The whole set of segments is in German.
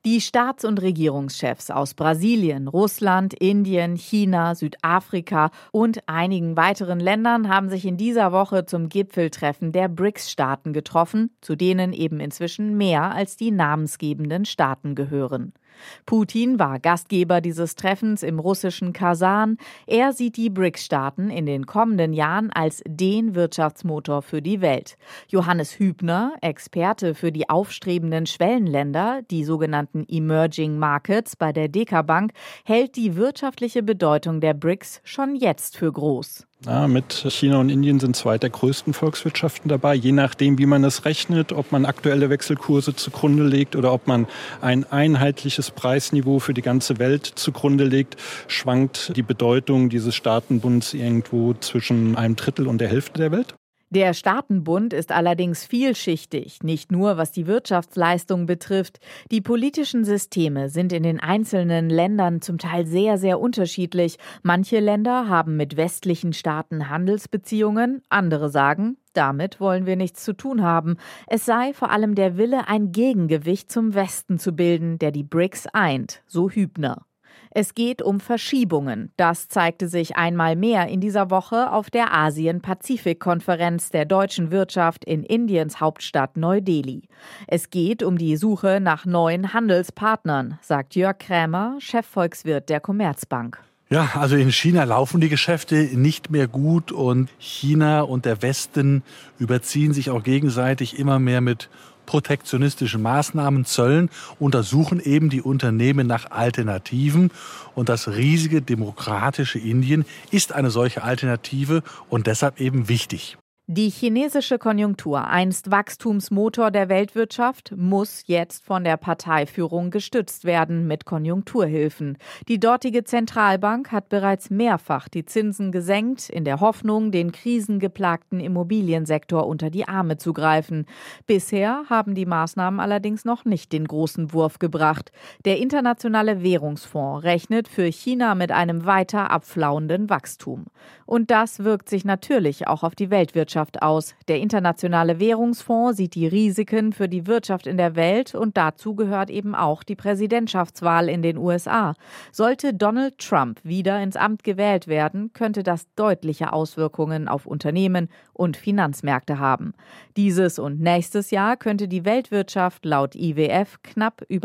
Die Staats- und Regierungschefs aus Brasilien, Russland, Indien, China, Südafrika und einigen weiteren Ländern haben sich in dieser Woche zum Gipfeltreffen der BRICS-Staaten getroffen, zu denen eben inzwischen mehr als die namensgebenden Staaten gehören. Putin war Gastgeber dieses Treffens im russischen Kasan. Er sieht die BRICS-Staaten in den kommenden Jahren als den Wirtschaftsmotor für die Welt. Johannes Hübner, Experte für die aufstrebenden Schwellenländer, die sogenannten Emerging Markets bei der DK Bank, hält die wirtschaftliche Bedeutung der BRICS schon jetzt für groß. Ja, mit China und Indien sind zwei der größten Volkswirtschaften dabei. Je nachdem, wie man es rechnet, ob man aktuelle Wechselkurse zugrunde legt oder ob man ein einheitliches Preisniveau für die ganze Welt zugrunde legt, schwankt die Bedeutung dieses Staatenbunds irgendwo zwischen einem Drittel und der Hälfte der Welt. Der Staatenbund ist allerdings vielschichtig, nicht nur was die Wirtschaftsleistung betrifft. Die politischen Systeme sind in den einzelnen Ländern zum Teil sehr, sehr unterschiedlich. Manche Länder haben mit westlichen Staaten Handelsbeziehungen, andere sagen, damit wollen wir nichts zu tun haben. Es sei vor allem der Wille, ein Gegengewicht zum Westen zu bilden, der die BRICS eint, so Hübner. Es geht um Verschiebungen. Das zeigte sich einmal mehr in dieser Woche auf der Asien-Pazifik-Konferenz der deutschen Wirtschaft in Indiens Hauptstadt Neu-Delhi. Es geht um die Suche nach neuen Handelspartnern, sagt Jörg Krämer, Chefvolkswirt der Commerzbank. Ja, also in China laufen die Geschäfte nicht mehr gut und China und der Westen überziehen sich auch gegenseitig immer mehr mit protektionistischen Maßnahmen, Zöllen, untersuchen eben die Unternehmen nach Alternativen. Und das riesige demokratische Indien ist eine solche Alternative und deshalb eben wichtig. Die chinesische Konjunktur, einst Wachstumsmotor der Weltwirtschaft, muss jetzt von der Parteiführung gestützt werden mit Konjunkturhilfen. Die dortige Zentralbank hat bereits mehrfach die Zinsen gesenkt, in der Hoffnung, den krisengeplagten Immobiliensektor unter die Arme zu greifen. Bisher haben die Maßnahmen allerdings noch nicht den großen Wurf gebracht. Der Internationale Währungsfonds rechnet für China mit einem weiter abflauenden Wachstum. Und das wirkt sich natürlich auch auf die Weltwirtschaft aus. Der Internationale Währungsfonds sieht die Risiken für die Wirtschaft in der Welt und dazu gehört eben auch die Präsidentschaftswahl in den USA. Sollte Donald Trump wieder ins Amt gewählt werden, könnte das deutliche Auswirkungen auf Unternehmen und Finanzmärkte haben. Dieses und nächstes Jahr könnte die Weltwirtschaft laut IWF knapp über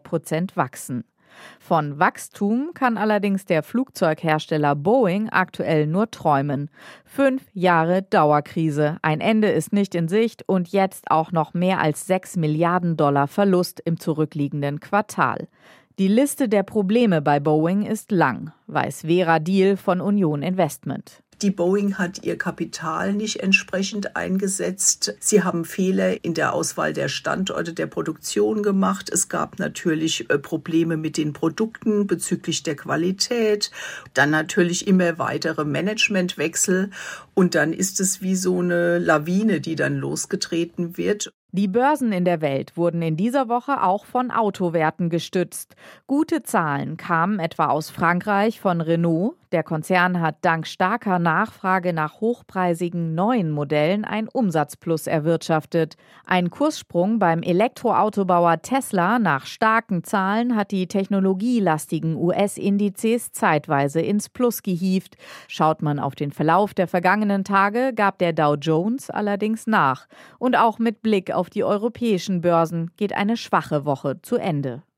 3% wachsen. Von Wachstum kann allerdings der Flugzeughersteller Boeing aktuell nur träumen. 5 Jahre Dauerkrise, ein Ende ist nicht in Sicht und jetzt auch noch mehr als 6 Milliarden Dollar Verlust im zurückliegenden Quartal. Die Liste der Probleme bei Boeing ist lang, weiß Vera Diehl von Union Investment. Die Boeing hat ihr Kapital nicht entsprechend eingesetzt. Sie haben Fehler in der Auswahl der Standorte der Produktion gemacht. Es gab natürlich Probleme mit den Produkten bezüglich der Qualität. Dann natürlich immer weitere Managementwechsel. Und dann ist es wie so eine Lawine, die dann losgetreten wird. Die Börsen in der Welt wurden in dieser Woche auch von Autowerten gestützt. Gute Zahlen kamen etwa aus Frankreich von Renault. Der Konzern hat dank starker Nachfrage nach hochpreisigen neuen Modellen ein Umsatzplus erwirtschaftet. Ein Kurssprung beim Elektroautobauer Tesla nach starken Zahlen hat die technologielastigen US-Indizes zeitweise ins Plus gehievt. Schaut man auf den Verlauf der vergangenen Tage, gab der Dow Jones allerdings nach. Und auch mit Blick auf die europäischen Börsen geht eine schwache Woche zu Ende.